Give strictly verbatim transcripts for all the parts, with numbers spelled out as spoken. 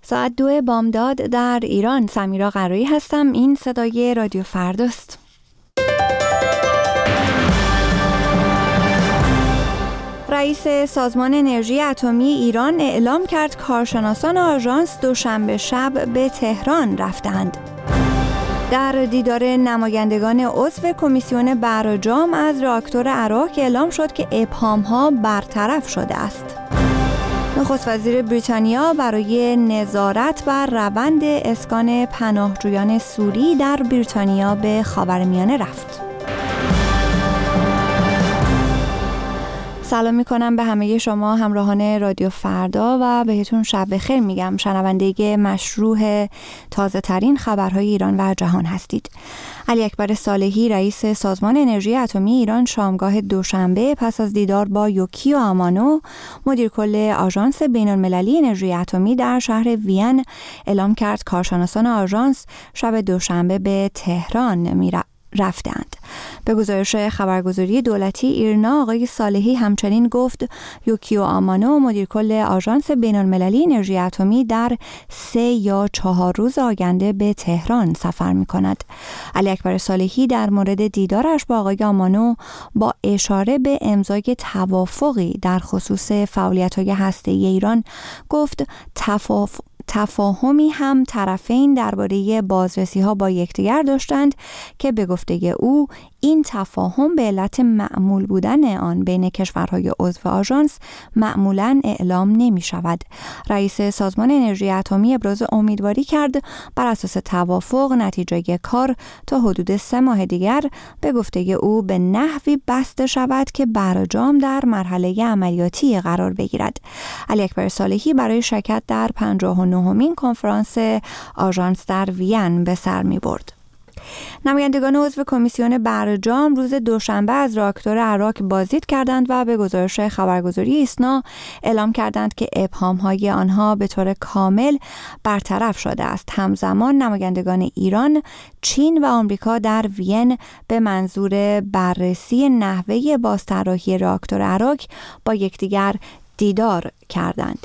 ساعت دو بامداد در ایران. سمیرا قرایی هستم. این صدای رادیو فرداست. رئیس سازمان انرژی اتمی ایران اعلام کرد کارشناسان آژانس دوشنبه شب به تهران رفتند. در دیدار نمایندگان عضو کمیسیون برجام از راکتور عراق اعلام شد که ابهام‌ها برطرف شده است. نخست وزیر بریتانیا برای نظارت بر روند اسکان پناهجویان سوری در بریتانیا به خاورمیانه رفت. سلام میکنم به همه شما همراهان رادیو فردا و بهتون شب بخیر میگم. شنونده مشروع تازه ترین خبرهای ایران و جهان هستید. علی اکبر صالحی رئیس سازمان انرژی اتمی ایران شامگاه دوشنبه پس از دیدار با یوکیو آمانو مدیر کل آژانس بین‌المللی انرژی اتمی در شهر وین اعلام کرد کارشناسان آژانس شب دوشنبه به تهران میره رفتند. به گزارش خبرگزاری دولتی ایرنا آقای صالحی همچنین گفت یوکیو آمانو مدیر کل آژانس بین‌المللی انرژی اتمی در سه یا چهار روز آینده به تهران سفر می کند. علی اکبر صالحی در مورد دیدارش با آقای آمانو با اشاره به امضای توافقی در خصوص فعالیت‌های هسته‌ای ایران گفت توافق تفاهمی هم طرفین درباره بازرسی‌ها با یکدیگر داشتند که به گفته او این تفاهم به علت معمول بودن آن بین کشورهای عضو آژانس معمولاً اعلام نمی شود. رئیس سازمان انرژی اتمی ابراز امیدواری کرد بر اساس توافق نتیجه کار تا حدود سه ماه دیگر به گفته او به نحوی بسته شود که برجام در مرحله عملیاتی قرار بگیرد. علی اکبر صالحی برای شرکت در پنجاه و نهمین کنفرانس آژانس در وین به سر می برد. نمایندگان عضو کمیسیون برجام روز دوشنبه از راکتور عراق بازدید کردند و به گزارش خبرگزاری ایسنا اعلام کردند که ابهام‌های آنها به طور کامل برطرف شده است. همزمان نمایندگان ایران، چین و آمریکا در وین به منظور بررسی نحوه بازطراحی راکتور عراق با یکدیگر دیدار کردند.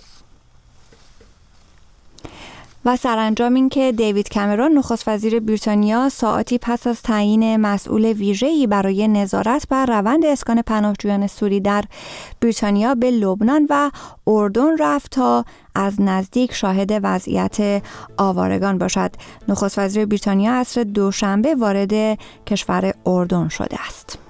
و سرانجام این که دیوید کامرون نخست وزیر بریتانیا ساعتی پس از تعیین مسئول ویژه‌ای برای نظارت بر روند اسکان پناهجویان سوری در بریتانیا به لبنان و اردن رفت تا از نزدیک شاهد وضعیت آوارگان باشد. نخست وزیر بریتانیا عصر دوشنبه وارد کشور اردن شده است.